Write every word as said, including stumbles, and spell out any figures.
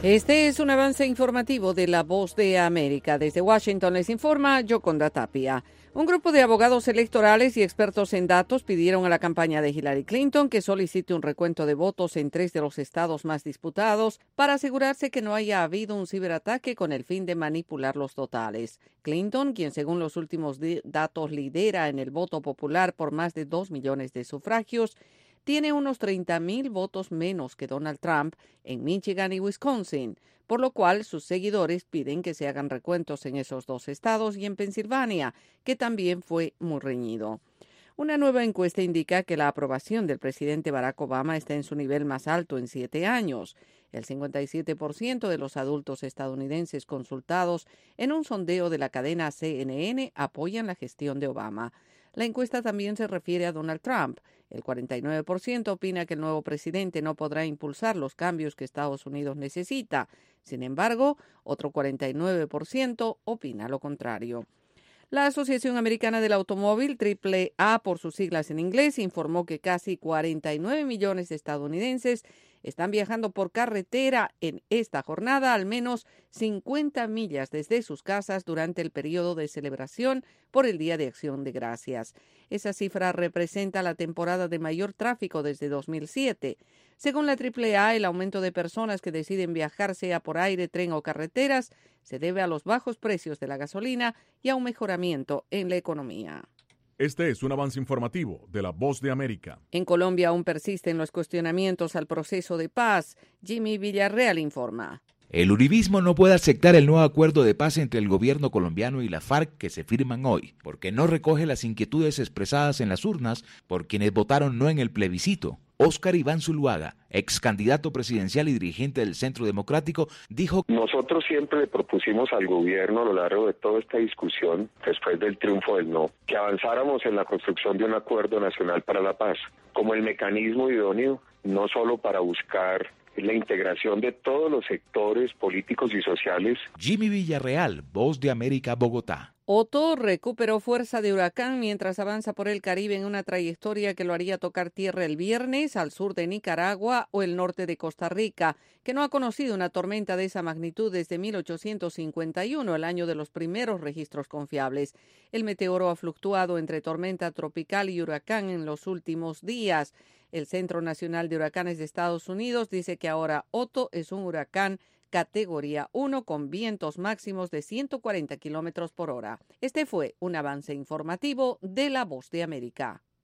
Este es un avance informativo de La Voz de América. Desde Washington les informa Yoconda Tapia. Un grupo de abogados electorales y expertos en datos pidieron a la campaña de Hillary Clinton que solicite un recuento de votos en tres de los estados más disputados para asegurarse que no haya habido un ciberataque con el fin de manipular los totales. Clinton, quien según los últimos datos lidera en el voto popular por más de dos millones de sufragios, tiene unos treinta mil votos menos que Donald Trump en Michigan y Wisconsin, por lo cual sus seguidores piden que se hagan recuentos en esos dos estados y en Pensilvania, que también fue muy reñido. Una nueva encuesta indica que la aprobación del presidente Barack Obama está en su nivel más alto en siete años. El cincuenta y siete por ciento de los adultos estadounidenses consultados en un sondeo de la cadena C N N apoyan la gestión de Obama. La encuesta también se refiere a Donald Trump. El cuarenta y nueve por ciento opina que el nuevo presidente no podrá impulsar los cambios que Estados Unidos necesita. Sin embargo, otro cuarenta y nueve por ciento opina lo contrario. La Asociación Americana del Automóvil, triple A por sus siglas en inglés, informó que casi cuarenta y nueve millones de estadounidenses están viajando por carretera en esta jornada, al menos cincuenta millas desde sus casas durante el periodo de celebración por el Día de Acción de Gracias. Esa cifra representa la temporada de mayor tráfico desde dos mil siete. Según la triple A, el aumento de personas que deciden viajar, sea por aire, tren o carreteras, se debe a los bajos precios de la gasolina y a un mejoramiento en la economía. Este es un avance informativo de La Voz de América. En Colombia aún persisten los cuestionamientos al proceso de paz. Jimmy Villarreal informa. El uribismo no puede aceptar el nuevo acuerdo de paz entre el gobierno colombiano y la FARC que se firman hoy, porque no recoge las inquietudes expresadas en las urnas por quienes votaron no en el plebiscito. Óscar Iván Zuluaga, ex candidato presidencial y dirigente del Centro Democrático, dijo: Nosotros siempre le propusimos al gobierno a lo largo de toda esta discusión, después del triunfo del no, que avanzáramos en la construcción de un acuerdo nacional para la paz, como el mecanismo idóneo, no solo para buscar la integración de todos los sectores políticos y sociales. Jimmy Villarreal, Voz de América, Bogotá. Otto recuperó fuerza de huracán mientras avanza por el Caribe en una trayectoria que lo haría tocar tierra el viernes al sur de Nicaragua o el norte de Costa Rica, que no ha conocido una tormenta de esa magnitud desde mil ochocientos cincuenta y uno, el año de los primeros registros confiables. El meteoro ha fluctuado entre tormenta tropical y huracán en los últimos días. El Centro Nacional de Huracanes de Estados Unidos dice que ahora Otto es un huracán categoría uno con vientos máximos de ciento cuarenta kilómetros por hora. Este fue un avance informativo de La Voz de América.